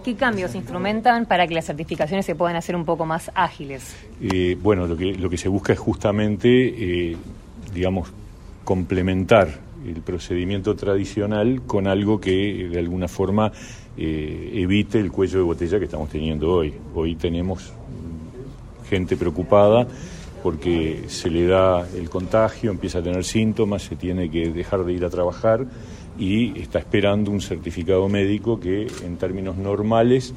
¿Qué cambios instrumentan para que las certificaciones se puedan hacer un poco más ágiles? Bueno, lo que se busca es justamente, complementar el procedimiento tradicional con algo que de alguna forma evite el cuello de botella que estamos teniendo hoy. Hoy tenemos gente preocupada porque se le da el contagio, empieza a tener síntomas, se tiene que dejar de ir a trabajar y está esperando un certificado médico que en términos normales,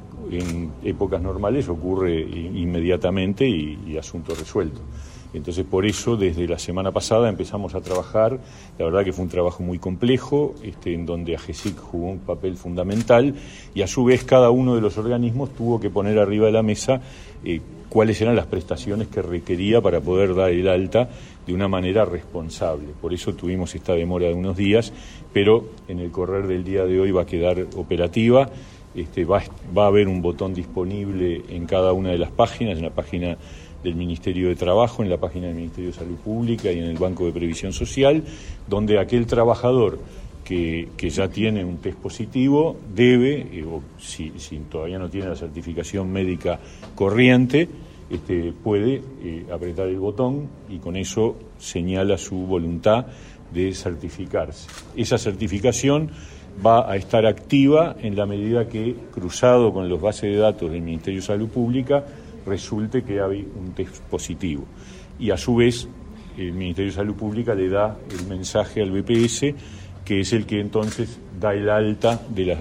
en épocas normales, ocurre inmediatamente y asunto resuelto. Entonces, por eso, desde la semana pasada empezamos a trabajar. La verdad que fue un trabajo muy complejo, en donde AGESIC jugó un papel fundamental y, a su vez, cada uno de los organismos tuvo que poner arriba de la mesa cuáles eran las prestaciones que requería para poder dar el alta de una manera responsable. Por eso tuvimos esta demora de unos días, pero en el correr del día de hoy va a quedar operativa. Va a haber un botón disponible en cada una de las páginas, en la página del Ministerio de Trabajo, en la página del Ministerio de Salud Pública y en el Banco de Previsión Social, donde aquel trabajador que ya tiene un test positivo debe, o si todavía no tiene la certificación médica corriente, puede apretar el botón y con eso señala su voluntad de certificarse. Esa certificación va a estar activa en la medida que, cruzado con los bases de datos del Ministerio de Salud Pública, resulte que hay un test positivo. Y a su vez, el Ministerio de Salud Pública le da el mensaje al BPS, que es el que entonces da el alta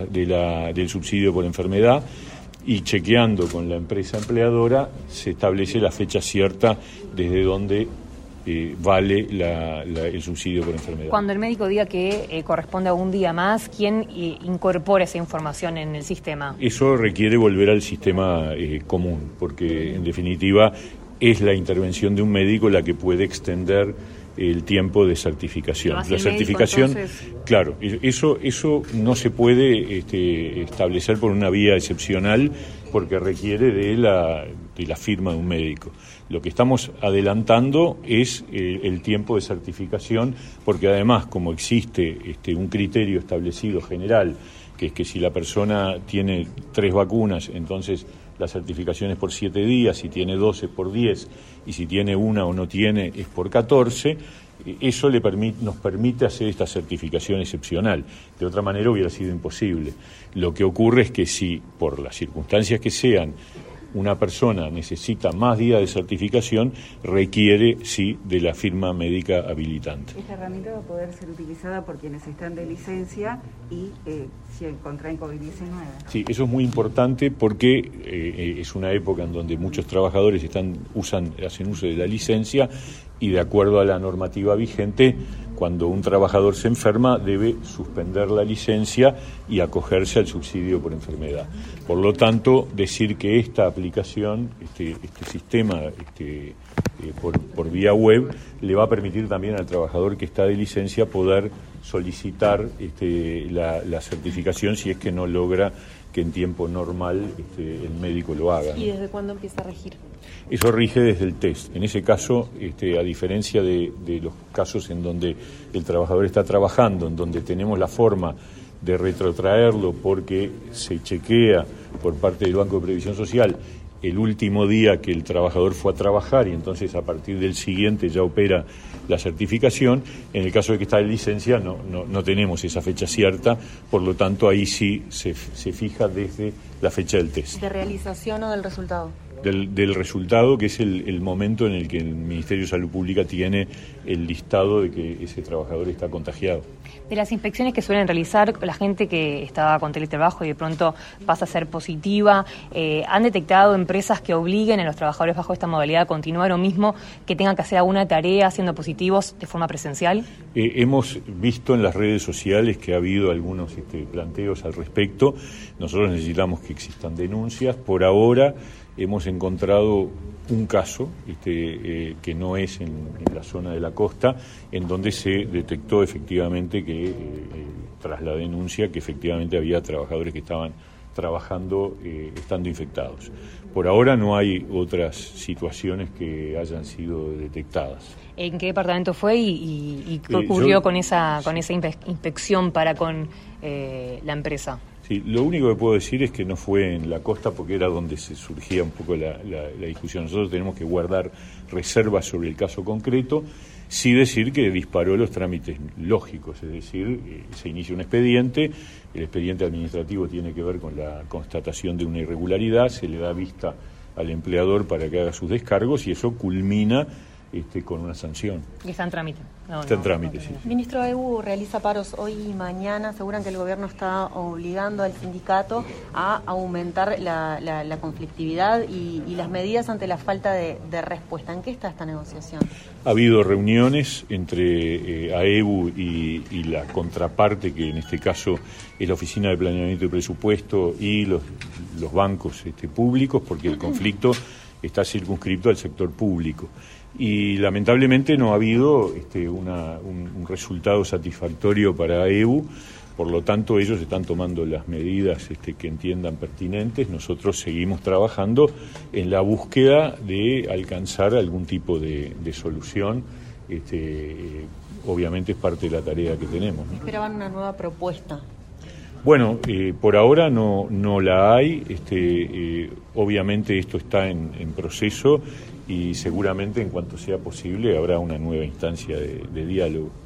del subsidio por enfermedad, y chequeando con la empresa empleadora se establece la fecha cierta desde donde vale el subsidio por enfermedad. Cuando el médico diga que corresponde a un día más, ¿quién incorpora esa información en el sistema? Eso requiere volver al sistema común, porque en definitiva es la intervención de un médico la que puede extender el tiempo de certificación. La certificación, médico, entonces... Claro, eso no se puede establecer por una vía excepcional porque requiere de la firma de un médico. Lo que estamos adelantando es el tiempo de certificación, porque además, como existe un criterio establecido general, que es que si la persona tiene 3 vacunas, entonces la certificación es por 7 días, si tiene 12 por 10, y si tiene una o no tiene es por 14, eso nos permite hacer esta certificación excepcional. De otra manera hubiera sido imposible. Lo que ocurre es que si, por las circunstancias que sean, una persona necesita más días de certificación, requiere, sí, de la firma médica habilitante. Esta herramienta va a poder ser utilizada por quienes están de licencia y si contraen COVID-19. Sí, eso es muy importante porque es una época en donde muchos trabajadores hacen uso de la licencia y, de acuerdo a la normativa vigente, cuando un trabajador se enferma debe suspender la licencia y acogerse al subsidio por enfermedad. Por lo tanto, decir que esta aplicación, este sistema por vía web, le va a permitir también al trabajador que está de licencia poder solicitar la certificación si es que no logra que en tiempo normal el médico lo haga. ¿Y desde cuándo empieza a regir? Eso rige desde el test. En ese caso, a diferencia de los casos en donde el trabajador está trabajando, en donde tenemos la forma de retrotraerlo porque se chequea por parte del Banco de Previsión Social el último día que el trabajador fue a trabajar y entonces a partir del siguiente ya opera la certificación. En el caso de que está en licencia no tenemos esa fecha cierta, por lo tanto ahí sí se fija desde la fecha del test. ¿De realización o del resultado? Del resultado, que es el momento en el que el Ministerio de Salud Pública tiene el listado de que ese trabajador está contagiado. De las inspecciones que suelen realizar la gente que estaba con teletrabajo y de pronto pasa a ser positiva, ¿han detectado empresas que obliguen a los trabajadores bajo esta modalidad a continuar o mismo que tengan que hacer alguna tarea siendo positivos de forma presencial? Hemos visto en las redes sociales que ha habido algunos planteos al respecto. Nosotros necesitamos que existan denuncias. Por ahora hemos encontrado un caso que no es en la zona de la costa, en donde se detectó efectivamente que, tras la denuncia, que efectivamente había trabajadores que estaban trabajando estando infectados. Por ahora no hay otras situaciones que hayan sido detectadas. ¿En qué departamento fue y qué ocurrió con esa inspección para con la empresa? Sí, lo único que puedo decir es que no fue en la costa porque era donde se surgía un poco la discusión. Nosotros tenemos que guardar reservas sobre el caso concreto, sí decir que disparó los trámites lógicos, es decir, se inicia un expediente, el expediente administrativo tiene que ver con la constatación de una irregularidad, se le da vista al empleador para que haga sus descargos y eso culmina con una sanción. Y está en trámite. Está en trámite, sí. Ministro, AEBU realiza paros hoy y mañana. Aseguran que el gobierno está obligando al sindicato a aumentar la conflictividad y las medidas ante la falta de respuesta. ¿En qué está esta negociación? Ha habido reuniones entre AEBU y la contraparte, que en este caso es la Oficina de Planeamiento y Presupuesto y los bancos públicos, porque el conflicto está circunscrito al sector público. Y lamentablemente no ha habido un resultado satisfactorio para AEBU, por lo tanto ellos están tomando las medidas que entiendan pertinentes. Nosotros seguimos trabajando en la búsqueda de alcanzar algún tipo de solución. Obviamente es parte de la tarea que tenemos, ¿no? ¿Esperaban una nueva propuesta? Bueno, por ahora no la hay. Obviamente esto está en proceso y seguramente en cuanto sea posible habrá una nueva instancia de diálogo.